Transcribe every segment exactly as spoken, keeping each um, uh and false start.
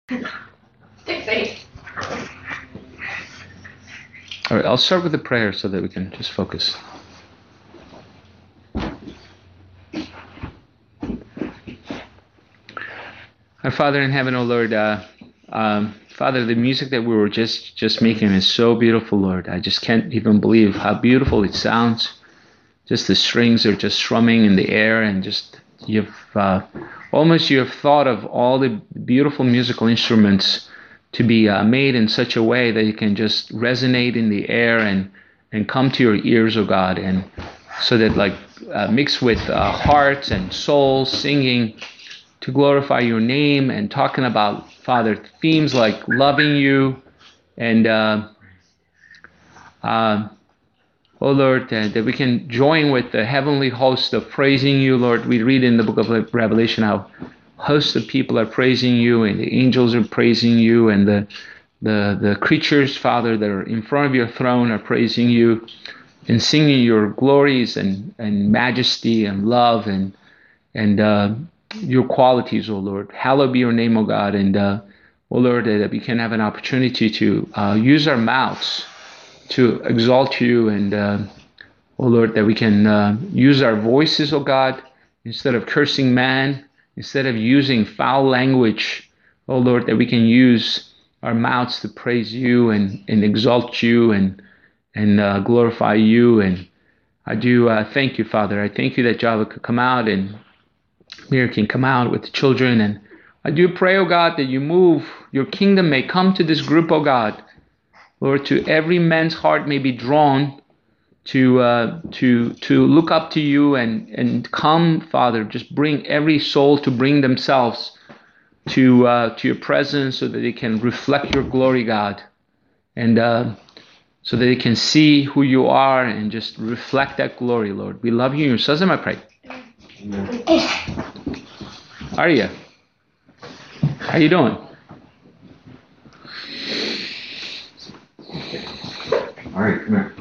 Dictate. All right, I'll start with the prayer so that we can just focus. Our Father in heaven, O Lord, uh, um, Father, the music that we were just, just making is so beautiful, Lord. I just can't even believe how beautiful it sounds. Just the strings are just strumming in the air, and just you've uh, almost you have thought of all the beautiful musical instruments to be uh, made in such a way that it can just resonate in the air and and come to your ears, O God, and so that like uh, mixed with uh, hearts and souls singing to glorify your name and talking about, Father, themes like loving you and uh, uh, oh Lord, uh, that we can join with the heavenly host of praising you, Lord. We read in the book of Revelation how hosts of people are praising you, and the angels are praising you, and the the the creatures, Father, that are in front of your throne are praising you and singing your glories and, and majesty and love and and uh, your qualities, O Lord. Hallowed be your name, O God, and uh, O Lord, that we can have an opportunity to uh, use our mouths to exalt you, and uh, oh Lord, that we can uh, use our voices, oh God, instead of cursing man, instead of using foul language, oh Lord, that we can use our mouths to praise you and, and exalt you and and uh, glorify you. And I do uh, thank you, Father. I thank you that Java could come out and Mir can come out with the children. And I do pray, oh God, that you move, your kingdom may come to this group, oh God. Lord, to every man's heart may be drawn to uh, to to look up to you and, and come, Father. Just bring every soul to bring themselves to uh, to your presence so that they can reflect your glory, God, and uh, so that they can see who you are and just reflect that glory, Lord. We love you in your son's name I pray. Arya, how you doing? All right, come here.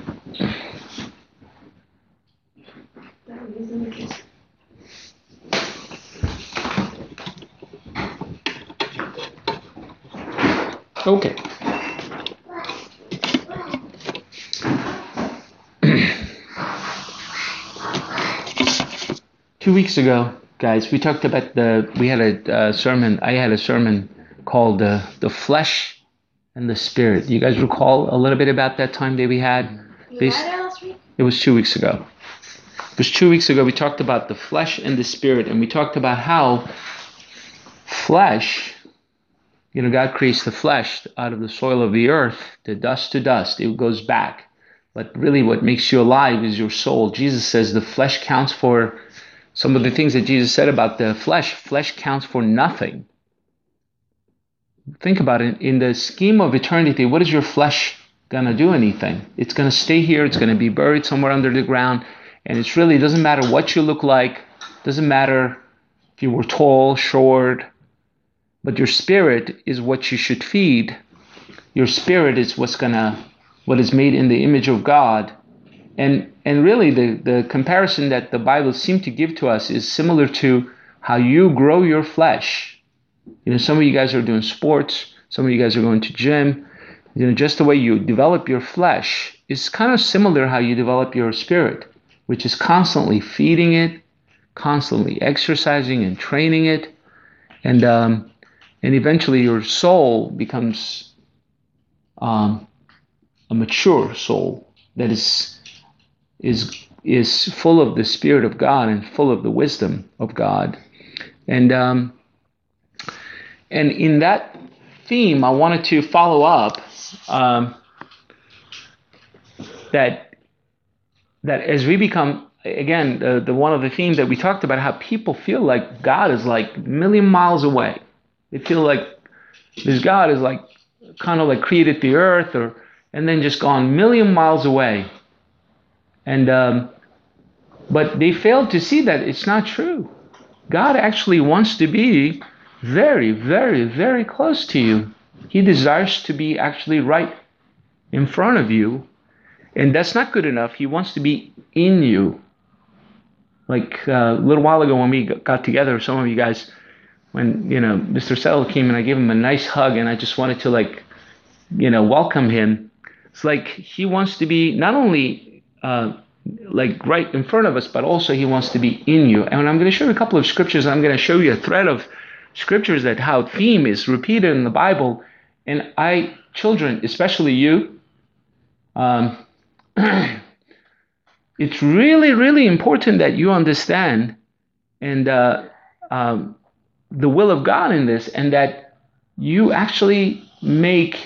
Okay. Two weeks ago, guys, we talked about the. We had a uh, sermon. I had a sermon called uh, "The Flesh and the Spirit." You guys recall a little bit about that time that we had? You had it last week? It was two weeks ago. It was two weeks ago. We talked about the flesh and the spirit, and we talked about how flesh, you know, God creates the flesh out of the soil of the earth, the dust to dust. It goes back. But really what makes you alive is your soul. Jesus says the flesh counts for, some of the things that Jesus said about the flesh, flesh counts for nothing. Think about it. In the scheme of eternity, what is your flesh going to do anything? It's going to stay here. It's going to be buried somewhere under the ground. And it's really, it doesn't matter what you look like. Doesn't matter if you were tall, short. But your spirit is what you should feed. Your spirit is what's going to, what is made in the image of God. And and really the, the comparison that the Bible seems to give to us is similar to how you grow your flesh. You know, some of you guys are doing sports. Some of you guys are going to gym. You know, just the way you develop your flesh is kind of similar how you develop your spirit, which is constantly feeding it, constantly exercising and training it. And um, and eventually your soul becomes um, a mature soul that is is is full of the Spirit of God and full of the wisdom of God. And um, and in that theme, I wanted to follow up um, that that as we become, again, the, the one of the themes that we talked about, how people feel like God is like a million miles away. They feel like this God is like kind of like created the earth, or and then just gone a million miles away. And um, but they fail to see that it's not true. God actually wants to be very, very, very close to you. He desires to be actually right in front of you. And that's not good enough. He wants to be in you. Like uh, a little while ago when we got together, some of you guys when, you know, Mister Settle came and I gave him a nice hug and I just wanted to, like, you know, welcome him. It's like he wants to be not only uh, like right in front of us, but also he wants to be in you. And I'm going to show you a couple of scriptures. I'm going to show you a thread of scriptures that how theme is repeated in the Bible. And I, children, especially you, um, it's really, really important that you understand and uh, um, the will of God in this, and that you actually make,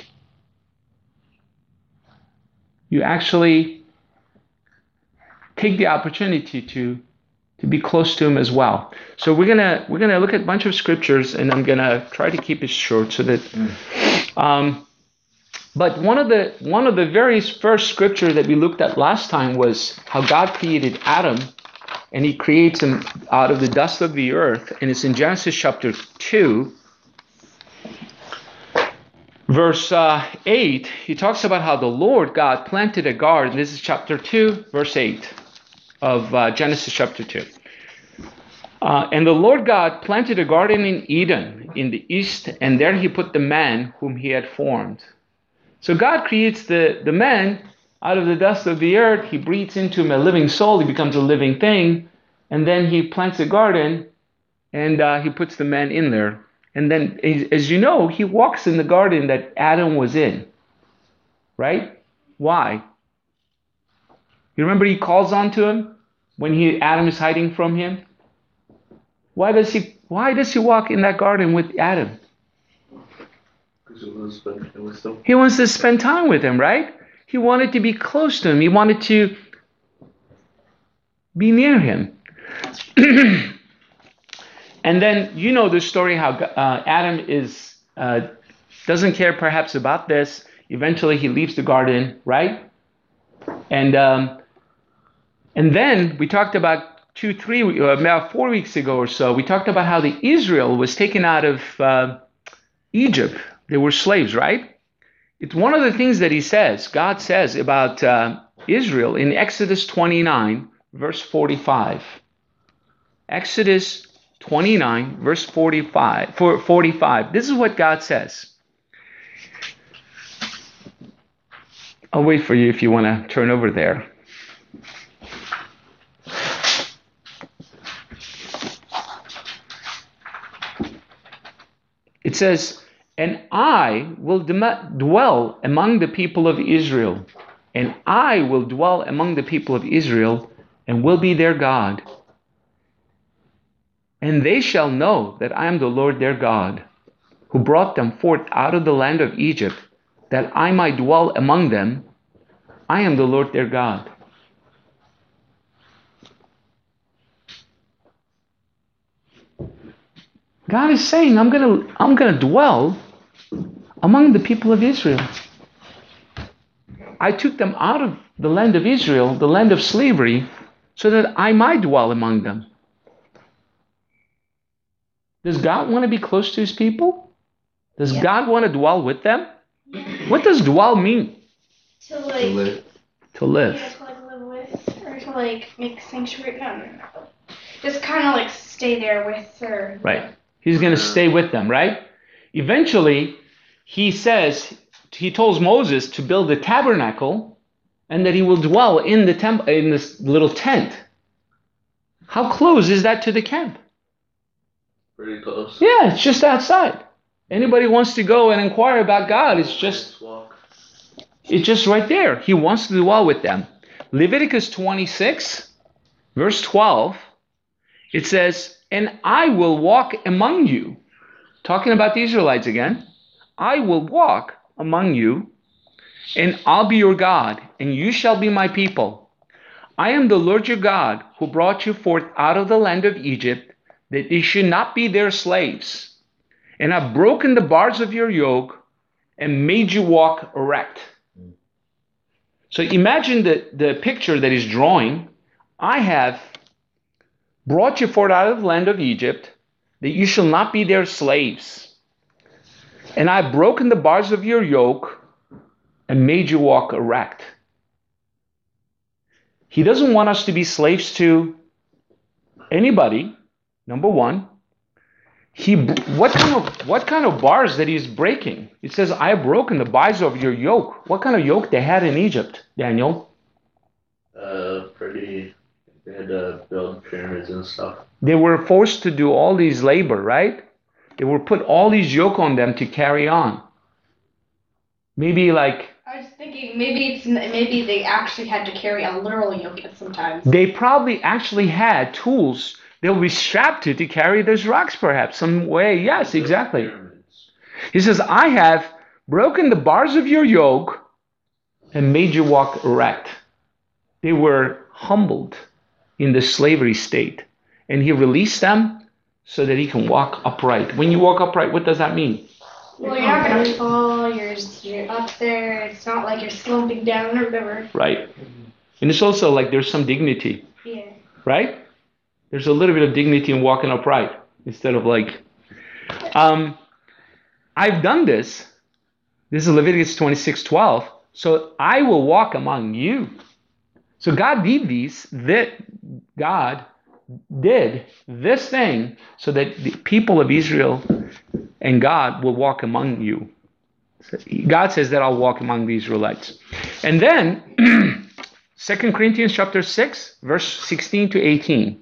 you actually take the opportunity to to be close to Him as well. So we're gonna we're gonna look at a bunch of scriptures, and I'm gonna try to keep it short so that. Um, but one of the one of the very first scriptures that we looked at last time was how God created Adam, and He creates him out of the dust of the earth, and it's in Genesis chapter two. Verse uh, eight, he talks about how the Lord God planted a garden. This is chapter two, verse eight of uh, Genesis chapter two. Uh, and the Lord God planted a garden in Eden in the east, and there He put the man whom He had formed. So God creates the, the man out of the dust of the earth. He breathes into him a living soul. He becomes a living thing. And then He plants a garden, and uh, He puts the man in there. And then, as you know, He walks in the garden that Adam was in, right? Why? You remember He calls on to him when he Adam is hiding from Him? Why does he Why does He walk in that garden with Adam? Because he wants to spend time with him. He wants to spend time with him, right? He wanted to be close to him. He wanted to be near him. And then you know the story how uh, Adam is uh, doesn't care perhaps about this. Eventually he leaves the garden, right? And um, and then we talked about two, three, uh, about four weeks ago or so. We talked about how the Israel was taken out of uh, Egypt. They were slaves, right? It's one of the things that He says, God says about uh, Israel in Exodus twenty-nine, verse forty-five. Exodus twenty-nine, verse forty-five, forty-five. This is what God says. I'll wait for you if you want to turn over there. It says, "And I will dwell among the people of Israel, and I will dwell among the people of Israel, and will be their God. And they shall know that I am the Lord their God, who brought them forth out of the land of Egypt, that I might dwell among them. I am the Lord their God." God is saying, I'm gonna, I'm gonna dwell among the people of Israel. I took them out of the land of Israel, the land of slavery, so that I might dwell among them. Does God want to be close to His people? Does yeah. God want to dwell with them? Yeah. What does dwell mean? To like To live. To live. Yeah, to like live with, or to like make sanctuary. No, no, no. Just kind of like stay there with her. Right. He's going to stay with them, right? Eventually, He says, He tells Moses to build a tabernacle, and that He will dwell in the temple, in this little tent. How close is that to the camp? Pretty close. Yeah, it's just outside. Anybody wants to go and inquire about God, it's just Walk. it's just right there. He wants to dwell with them. Leviticus twenty-six, verse twelve, it says, "And I will walk among you." Talking about the Israelites again. "I will walk among you, and I'll be your God, and you shall be my people. I am the Lord your God, who brought you forth out of the land of Egypt, that ye should not be their slaves. And I've broken the bars of your yoke, and made you walk erect." So imagine the, the picture that he's drawing. I have brought you forth out of the land of Egypt, that you shall not be their slaves. And I've broken the bars of your yoke, and made you walk erect. He doesn't want us to be slaves to anybody, number one. he what kind of what kind of bars that he's breaking? It says, I have broken the bars of your yoke. What kind of yoke they had in Egypt, Daniel? Uh, pretty. They had to build pyramids and stuff. They were forced to do all these labor, right? They were put all these yoke on them to carry on. Maybe like I was thinking maybe it's maybe they actually had to carry a literal yoke sometimes. they probably actually had tools they will be strapped to to carry those rocks, perhaps, some way. Yes, exactly. He says, I have broken the bars of your yoke and made you walk erect. They were humbled in the slavery state, and he released them so that he can walk upright. When you walk upright, what does that mean? Well, you're not going to fall. You're, you're up there. It's not like you're slumping down or whatever. Right. And it's also like there's some dignity. Yeah. Right? There's a little bit of dignity in walking upright instead of like, um, I've done this. This is Leviticus twenty-six twelve. So I will walk among you. So God did these, that God did this thing so that the people of Israel and God will walk among you. God says that I'll walk among the Israelites. And then, Second Corinthians chapter six, verse sixteen to eighteen.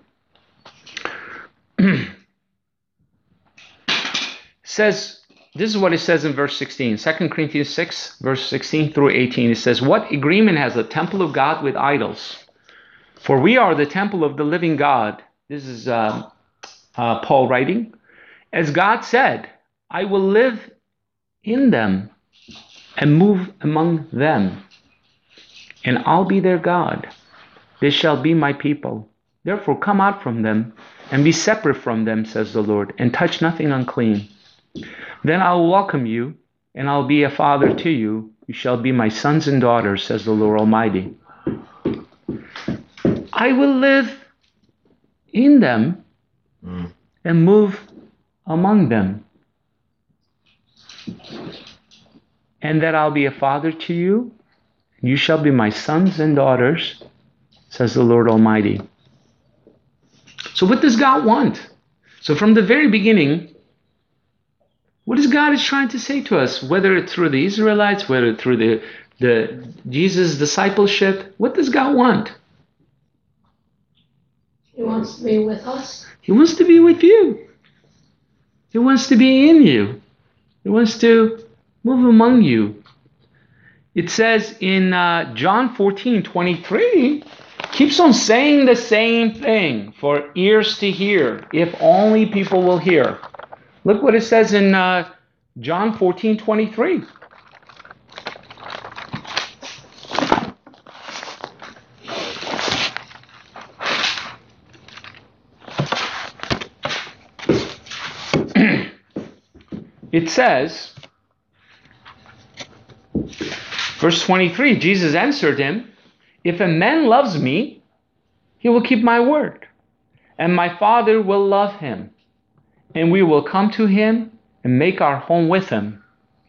Says, this is what it says in verse sixteen. Second Corinthians six, verse sixteen through eighteen. It says, what agreement has the temple of God with idols? For we are the temple of the living God. This is uh, uh, Paul writing. As God said, I will live in them and move among them, and I'll be their God. They shall be my people. Therefore come out from them and be separate from them, says the Lord, and touch nothing unclean. Then I'll welcome you, and I'll be a father to you. You shall be my sons and daughters, says the Lord Almighty. I will live in them mm. and move among them. And that I'll be a father to you. You shall be my sons and daughters, says the Lord Almighty. So what does God want? So from the very beginning, what is God is trying to say to us? Whether it's through the Israelites, whether through the, the Jesus discipleship, what does God want? He wants to be with us. He wants to be with you. He wants to be in you. He wants to move among you. It says in uh, John fourteen twenty-three, keeps on saying the same thing for ears to hear, if only people will hear. Look what it says in uh, John fourteen twenty-three. It says, verse twenty-three, Jesus answered him, if a man loves me, he will keep my word, and my Father will love him, and we will come to him and make our home with him.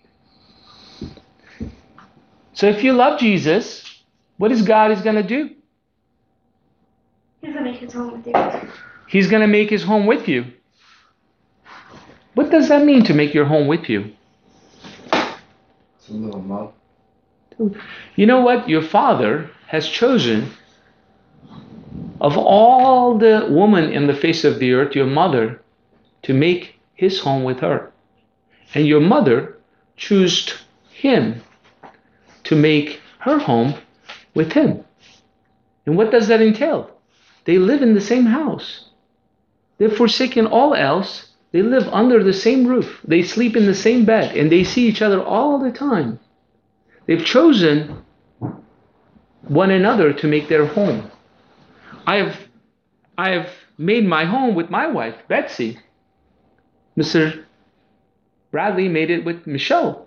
So if you love Jesus, what is God is going to do? He's going to make his home with you. He's going to make his home with you. What does that mean, to make your home with you? It's a little mouth. You know what? Your Father has chosen, of all the women in the face of the earth, your mother, to make his home with her. And your mother chose him to make her home with him. And what does that entail? They live in the same house. They've forsaken all else. They live under the same roof. They sleep in the same bed. And they see each other all the time. They've chosen one another to make their home. I have, I have made my home with my wife, Betsy. Mister Bradley made it with Michelle.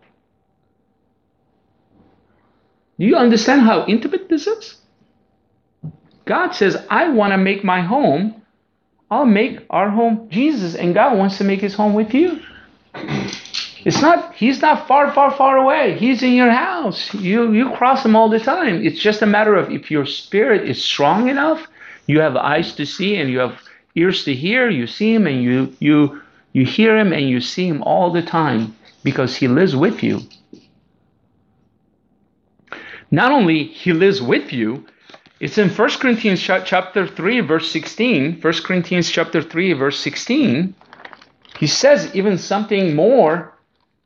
Do you understand how intimate this is? God says, I want to make my home. I'll make our home. Jesus and God wants to make his home with you. It's not, he's not far, far, far away. He's in your house. You, you cross him all the time. It's just a matter of if your spirit is strong enough, you have eyes to see and you have ears to hear, you see him and you, you, You hear him and you see him all the time because he lives with you. Not only he lives with you, it's in First Corinthians chapter three, verse sixteen. First Corinthians chapter three, verse sixteen. He says even something more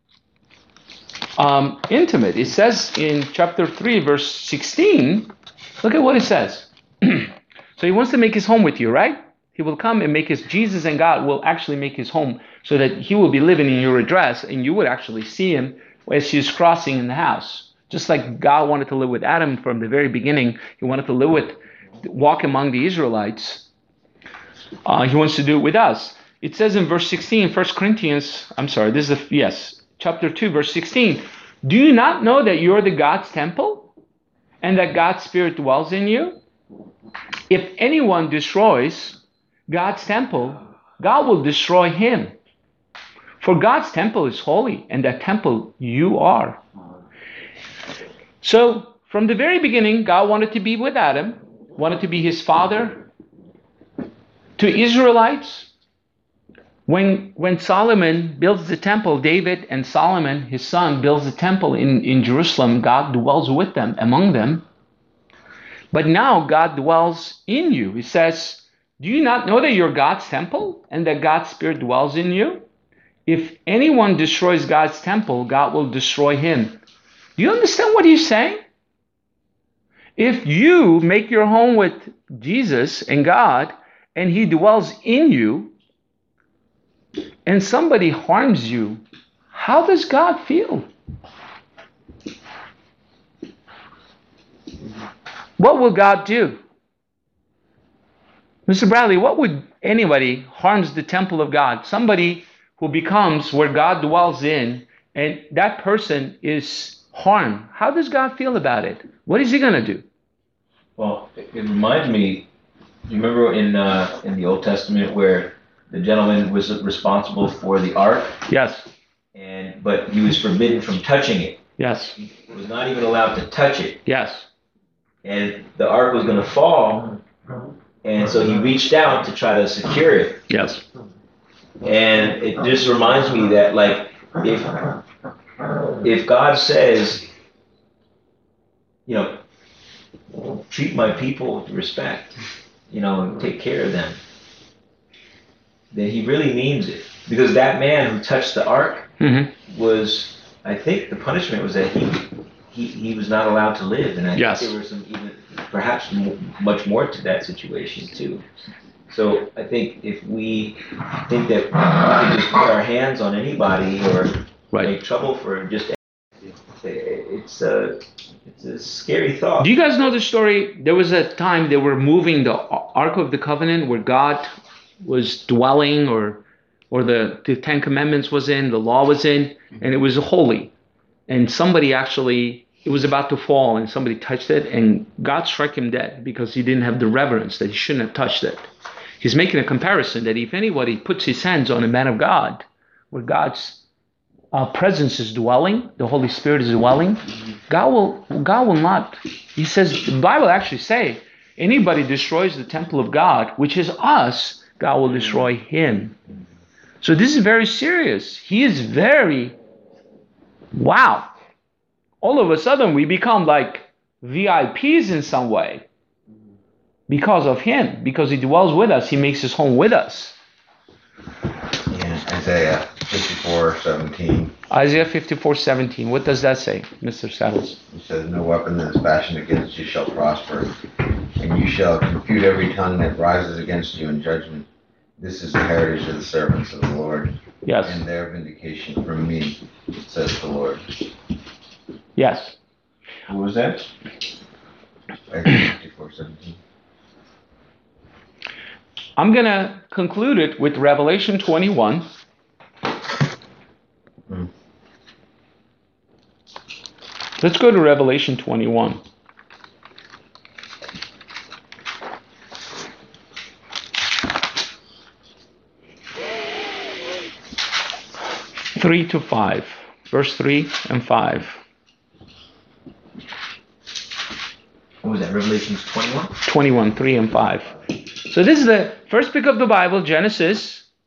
um, intimate. It says in chapter three, verse sixteen, look at what it says. So he wants to make his home with you, right? He will come and make his, Jesus and God will actually make his home so that he will be living in your address and you would actually see him as he's crossing in the house. Just like God wanted to live with Adam from the very beginning, he wanted to live with, walk among the Israelites. Uh, he wants to do it with us. It says in verse sixteen, First Corinthians, I'm sorry, this is, a, yes, chapter two, verse sixteen. Do you not know that you're the God's temple and that God's Spirit dwells in you? If anyone destroys God's temple, God will destroy him. For God's temple is holy, and that temple you are. So, from the very beginning, God wanted to be with Adam, wanted to be his father. To Israelites, when, when Solomon builds the temple, David and Solomon, his son, builds the temple in, in Jerusalem, God dwells with them, among them. But now God dwells in you. He says, do you not know that you're God's temple and that God's Spirit dwells in you? If anyone destroys God's temple, God will destroy him. Do you understand what he's saying? If you make your home with Jesus and God, and he dwells in you, and somebody harms you, how does God feel? What will God do? Mister Bradley, what would anybody harms the temple of God? Somebody who becomes where God dwells in, and that person is harmed. How does God feel about it? What is he going to do? Well, it, it reminds me, you remember in uh, in the Old Testament where the gentleman was responsible for the ark? Yes. And but he was forbidden from touching it. Yes. He was not even allowed to touch it. Yes. And the ark was going to fall, and so he reached out to try to secure it. Yes. And it just reminds me that, like, if if God says, you know, treat my people with respect, you know, and take care of them, then he really means it. Because that man who touched the ark Mm-hmm. was, I think the punishment was that he he, he was not allowed to live. And I Yes. think there was some even, perhaps m- much more to that situation too. So I think if we think that we can just put our hands on anybody or Right. make trouble for just, it's a, it's a scary thought. Do you guys know the story? There was a time they were moving the Ark of the Covenant where God was dwelling, or or the, the Ten Commandments was in, the law was in, and it was holy. And somebody actually, it was about to fall, and somebody touched it, and God struck him dead because he didn't have the reverence, that he shouldn't have touched it. He's making a comparison that if anybody puts his hands on a man of God, where God's uh, presence is dwelling, the Holy Spirit is dwelling, God will God will not. He says, the Bible actually say, anybody destroys the temple of God, which is us, God will destroy him. So this is very serious. He is very, wow. All of a sudden we become like V I Ps in some way. Because of him, because he dwells with us, he makes his home with us. Yeah, Isaiah fifty-four seventeen. Isaiah fifty-four seventeen. What does that say, Mister Saddles? It says, no weapon that is fashioned against you shall prosper, and you shall confute every tongue that rises against you in judgment. This is the heritage of the servants of the Lord, Yes. and their vindication from me, says the Lord. Yes. What was that? Isaiah fifty-four seventeen. I'm going to conclude it with Revelation twenty-one. Hmm. Let's go to Revelation twenty-one. three to five. Verse three and five. What was that? Revelations twenty-one? twenty-one, three and five. So this is the first book of the Bible, Genesis.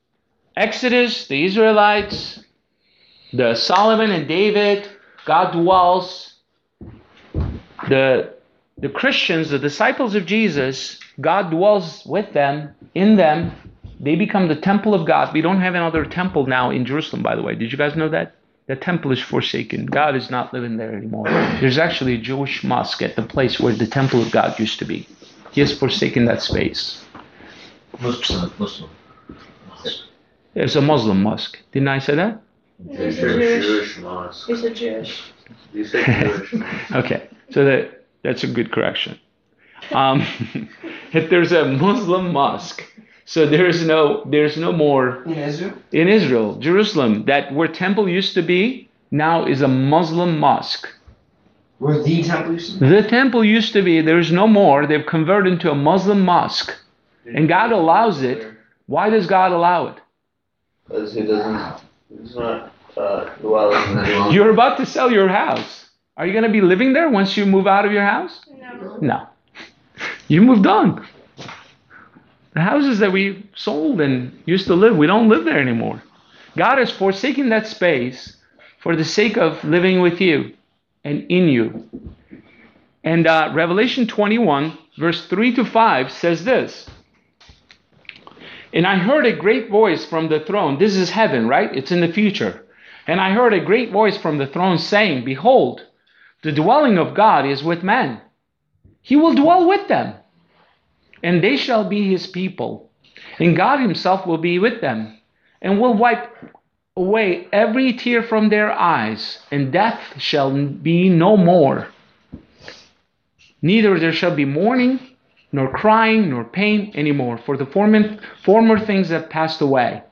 Exodus, the Israelites, the Solomon and David, God dwells. The, the Christians, the disciples of Jesus, God dwells with them, in them. They become the temple of God. We don't have another temple now in Jerusalem, by the way. Did you guys know that? The temple is forsaken. God is not living there anymore. There's actually a Jewish mosque at the place where the temple of God used to be. He has forsaken that space. Muslim. Muslim. There's a Muslim mosque. Didn't I say that? He's a Jewish, Jewish. Jewish mosque. He's a Jewish. You said Jewish mosque. Okay, so that that's a good correction. Um, if there's a Muslim mosque, so there's no there's no more In Israel? in Israel, Jerusalem, that where temple used to be now is a Muslim mosque. Where the temple used to be? The temple used to be, there's no more. They've converted into a Muslim mosque, and God allows it. Why does God allow it? Because he doesn't, he's not uh, dwelling in the You're about to sell your house. Are you going to be living there once you move out of your house? No. No. You moved on. The houses that we sold and used to live, we don't live there anymore. God has forsaken that space for the sake of living with you and in you. And uh, Revelation twenty-one, verse three to five says this. And I heard a great voice from the throne. This is heaven, right? It's in the future. And I heard a great voice from the throne saying, behold, the dwelling of God is with men. He will dwell with them, and they shall be his people. And God himself will be with them, and will wipe away every tear from their eyes, and death shall be no more. Neither there shall be mourning, nor crying, nor pain anymore, for the former, former things have passed away.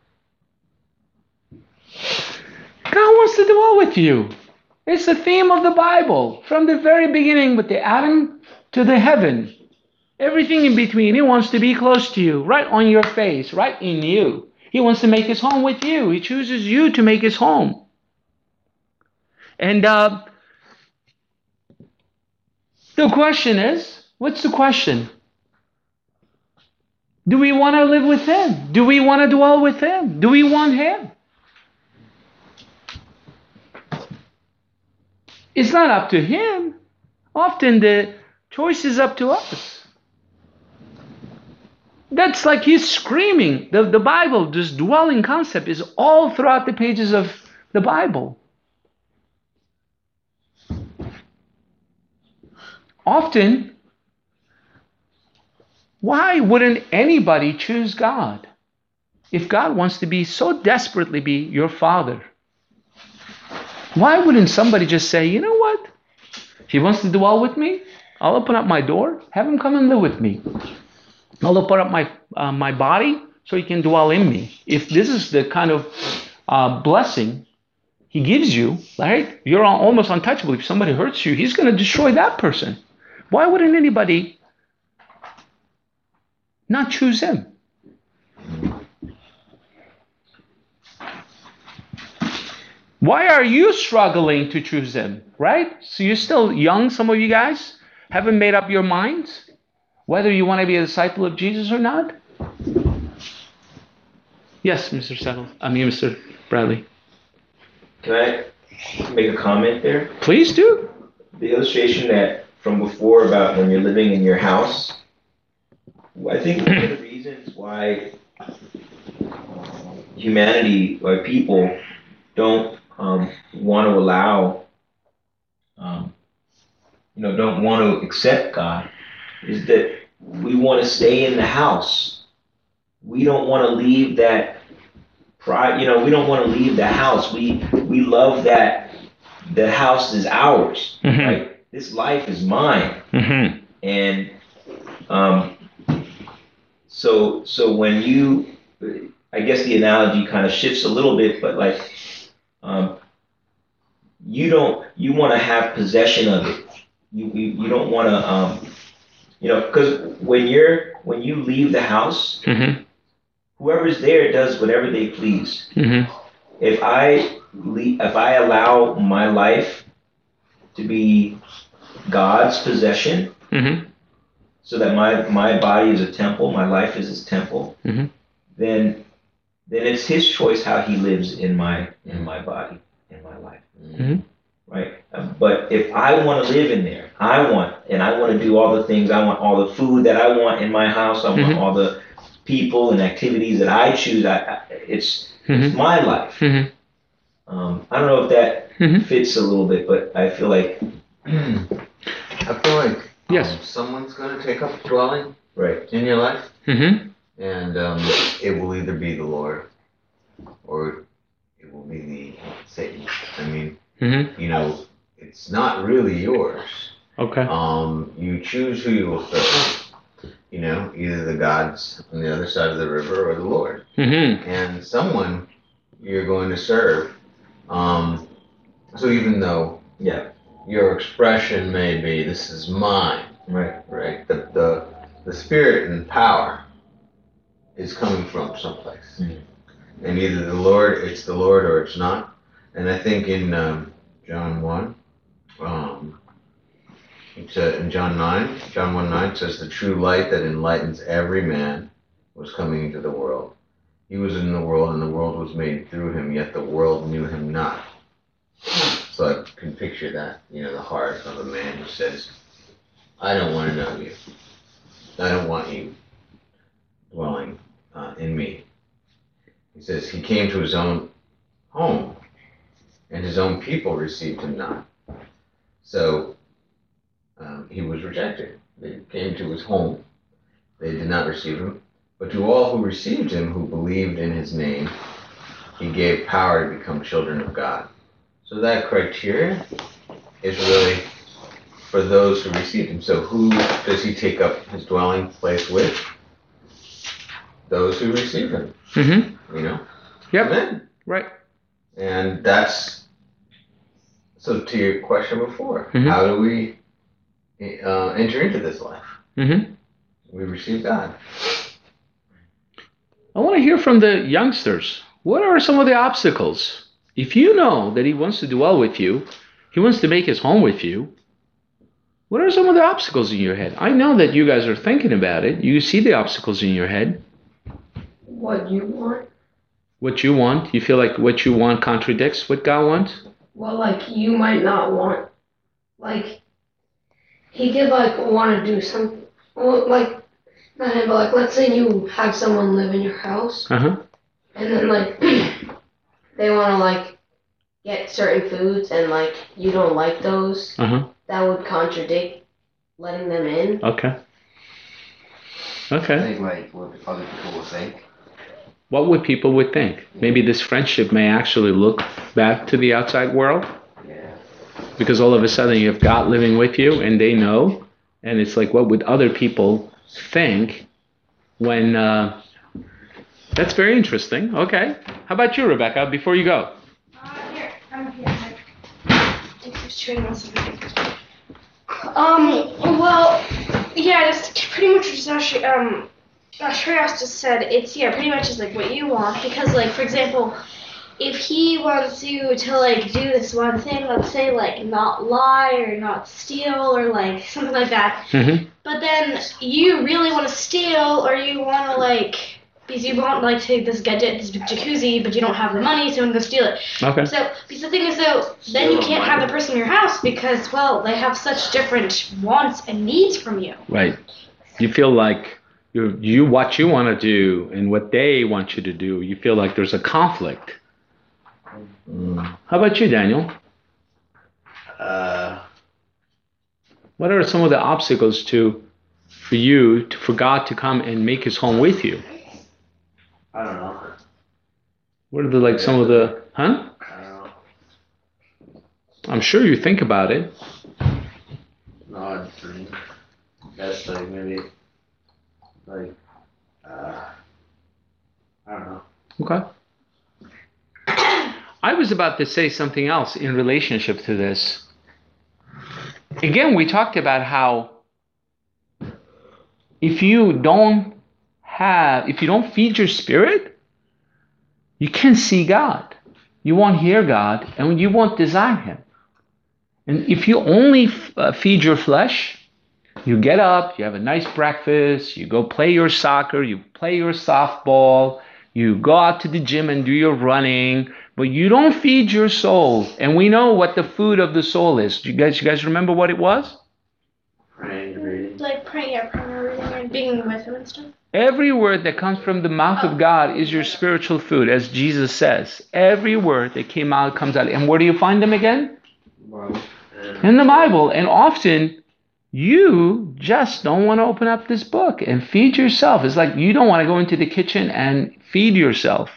God wants to dwell with you. It's the theme of the Bible. From the very beginning, with the Adam to the heaven. Everything in between. He wants to be close to you, right on your face, right in you. He wants to make his home with you. He chooses you to make his home. And uh, the question is, what's the question? Do we want to live with him? Do we want to dwell with him? Do we want him? It's not up to him. Often the choice is up to us. That's like he's screaming. The, the Bible, this dwelling concept is all throughout the pages of the Bible. Often, why wouldn't anybody choose God? If God wants to be so desperately be your father, why wouldn't somebody just say, you know what? He wants to dwell with me. I'll open up my door. Have him come and live with me. I'll open up my uh, my body so he can dwell in me. If this is the kind of uh, blessing he gives you, right? You're almost untouchable. If somebody hurts you, he's going to destroy that person. Why wouldn't anybody not choose him? Why are you struggling to choose him, right? So you're still young, some of you guys haven't made up your minds whether you want to be a disciple of Jesus or not. Yes, Mister Settle. I mean, Mister Bradley. Can I make a comment there? Please do. The illustration that from before about when you're living in your house, I think one of the reasons why humanity, why people don't um, want to allow, um, you know, don't want to accept God, is that we want to stay in the house. We don't want to leave that pride, you know, we don't want to leave the house. We we love that the house is ours. Mm-hmm. Right? This life is mine. Mm-hmm. And um, so so when you, I guess the analogy kind of shifts a little bit, but like um, you don't you want to have possession of it. You you, you don't want to um, you know, because when you're when you leave the house, Mm-hmm. whoever's there does whatever they please. Mm-hmm. If I le- if I allow my life to be God's possession, Mm-hmm. so that my my body is a temple, my life is His temple, Mm-hmm. then then it's his choice how he lives in my in my body, in my life. Mhm. Right? Um, But if I want to live in there, I want, and I want to do all the things, I want all the food that I want in my house, I want Mhm. all the people and activities that I choose. I, I, it's, it's Mhm. my life. Mhm. Um, I don't know if that Mhm. fits a little bit, but I feel like, I feel like Yes. um, someone's going to take up a dwelling right, in your life, Mhm. and um, it will either be the Lord or it will be the Satan. I mean, Mhm. you know, it's not really yours. Okay. Um, you choose who you will serve. You know, either the gods on the other side of the river or the Lord. Mhm. And someone you're going to serve. Um, so even though yeah, your expression may be, this is mine, right, right? The, the, the spirit and power is coming from someplace. Mhm. And either the Lord, it's the Lord or it's not. And I think in um, John one, um, it's, uh, in John nine, John one nine says, the true light that enlightens every man was coming into the world. He was in the world, and the world was made through him, yet the world knew him not. So I can picture that, you know, the heart of a man who says, I don't want to know you. I don't want you dwelling uh, in me. He says he came to his own home, and his own people received him not. So um, he was rejected. They came to his home. They did not receive him. But to all who received him, who believed in his name, he gave power to become children of God. So that criteria is really for those who received him. So who does he take up his dwelling place with? Those who receive him, Mhm. you know? Yep. Amen. Right. And that's, so to your question before, Mhm. how do we uh, enter into this life? Mhm. We receive God. I want to hear from the youngsters. What are some of the obstacles? If you know that he wants to dwell with you, he wants to make his home with you, what are some of the obstacles in your head? I know that you guys are thinking about it. You see the obstacles in your head. What you want? What you want, you feel like what you want contradicts what God wants? Well, like, you might not want, like, he could, like, want to do something, well, like, not him, but, like, let's say you have someone live in your house, Uh-huh. and then, like, they want to, like, get certain foods, and, like, you don't like those, Uh-huh. that would contradict letting them in. Okay. I Okay. think like what other people will think. What would people would think? Maybe this friendship may actually look back to the outside world Yeah. because all of a sudden you have God living with you and they know, and it's like, what would other people think when? Uh, that's very interesting. Okay. How about you, Rebecca? Before you go. Uh, here, I'm here. Thanks for showing us something. Um, well, yeah, just pretty much just actually, um, uh, Shreyas just said it's, yeah, pretty much is like what you want, because, like, for example, if he wants you to, like, do this one thing, let's say, like, not lie or not steal or, like, something like that, Mm-hmm. but then you really want to steal or you want to, like, because you want, like, to this gadget, this jacuzzi, but you don't have the money, so you want to go steal it. Okay. So, because the thing is, though, then you can't have the person in your house because, well, they have such different wants and needs from you. Right. You feel like you you what you want to do and what they want you to do. You feel like there's a conflict. Mm. How about you, Daniel? Uh, What are some of the obstacles to for you to, for God to come and make His home with you? I don't know. What are the like some of the huh? I don't know. I'm sure you think about it. No, I think that's like maybe like uh, I don't know. Okay. I was about to say something else in relationship to this. Again, we talked about how if you don't have, if you don't feed your spirit, you can't see God. You won't hear God, and you won't desire Him. And if you only uh, feed your flesh, you get up, you have a nice breakfast, you go play your soccer, you play your softball, You go out to the gym and do your running, but you don't feed your soul. And we know what the food of the soul is. Do you guys, you guys remember what it was? Praying, reading. Like praying, yeah, praying, and reading, and being with him and stuff. Every word that comes from the mouth of God is your spiritual food, as Jesus says. Every word that came out comes out. And where do you find them again? Bible. In the Bible. And often, you just don't want to open up this book and feed yourself. It's like you don't want to go into the kitchen and feed yourself.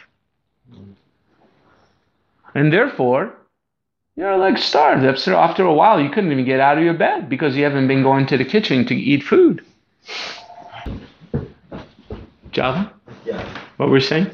And therefore, you're like starved. After a while, you couldn't even get out of your bed because you haven't been going to the kitchen to eat food. Java? Yeah. What we're saying?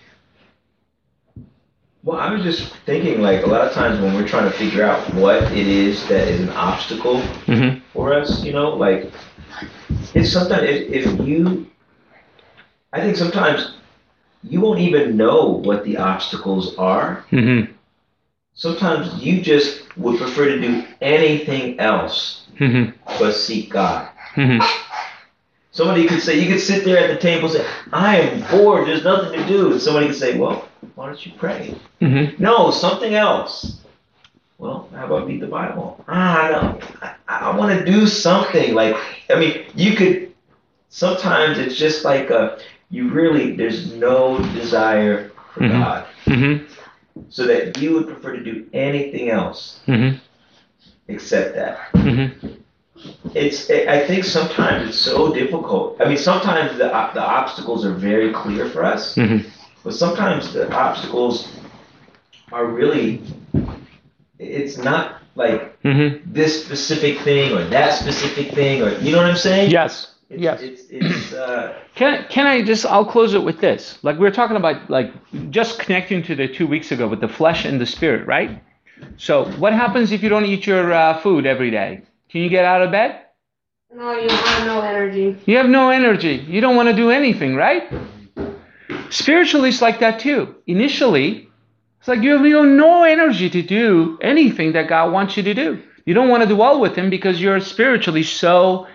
Well, I was just thinking, like, a lot of times when we're trying to figure out what it is that is an obstacle Mm-hmm. for us, you know, like, it's sometimes, if, if you, I think sometimes you won't even know what the obstacles are. Mm-hmm. Sometimes you just would prefer to do anything else Mm-hmm. but seek God. Mm-hmm. Somebody could say, you could sit there at the table and say, I am bored, there's nothing to do. And somebody could say, well, why don't you pray? Mm-hmm. No, something else. Well, how about read the Bible? Ah, no, I, I want to do something. Like, I mean, you could, sometimes it's just like a, you really, there's no desire for Mhm. God. Mm-hmm. So that you would prefer to do anything else Mm-hmm. except that. Mm-hmm. It's, I think sometimes it's so difficult. I mean, sometimes the, the obstacles are very clear for us, Mm-hmm. but sometimes the obstacles are really, it's not like Mm-hmm. this specific thing or that specific thing, or, you know what I'm saying? Yes. It's, Yes. It's, it's, uh, Can can I just, I'll close it with this. Like we were talking about, like just connecting to the two weeks ago with the flesh and the spirit, right? So what happens if you don't eat your uh, food every day? Can you get out of bed? No, you have no energy. You have no energy. You don't want to do anything, right? Spiritually, it's like that too. Initially, it's like you have, you have no energy to do anything that God wants you to do. You don't want to dwell with Him because you're spiritually so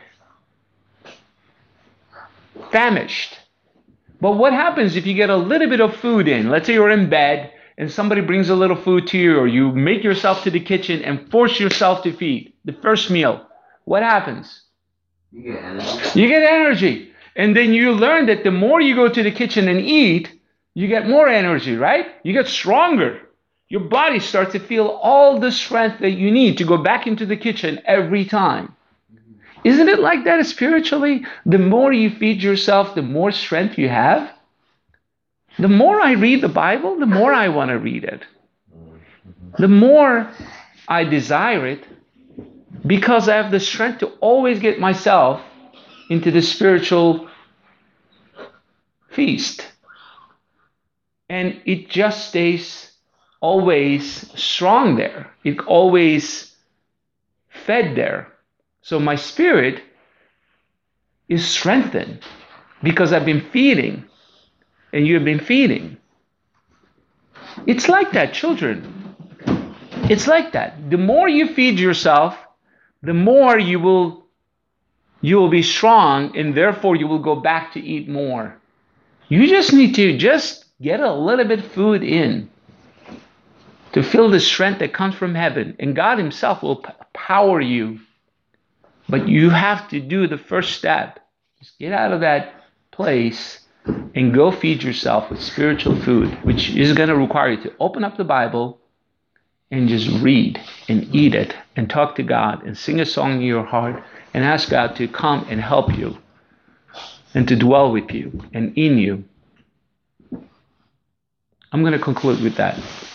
famished. But what happens if you get a little bit of food in? Let's say you're in bed and somebody brings a little food to you, or you make yourself to the kitchen and force yourself to feed the first meal. What happens? You get energy. You get energy. And then you learn that the more you go to the kitchen and eat, you get more energy, right? You get stronger. Your body starts to feel all the strength that you need to go back into the kitchen every time. Isn't it like that spiritually? The more you feed yourself, the more strength you have. The more I read the Bible, the more I want to read it. The more I desire it, because I have the strength to always get myself into the spiritual feast. And it just stays always strong there. It always fed there. So my spirit is strengthened because I've been feeding and you've been feeding. It's like that, children. It's like that. The more you feed yourself, the more you will you will be strong, and therefore you will go back to eat more. You just need to just get a little bit food in to feel the strength that comes from heaven, and God Himself will p- power you. But you have to do the first step. Just get out of that place and go feed yourself with spiritual food, which is going to require you to open up the Bible and just read and eat it and talk to God and sing a song in your heart and ask God to come and help you and to dwell with you and in you. I'm going to conclude with that.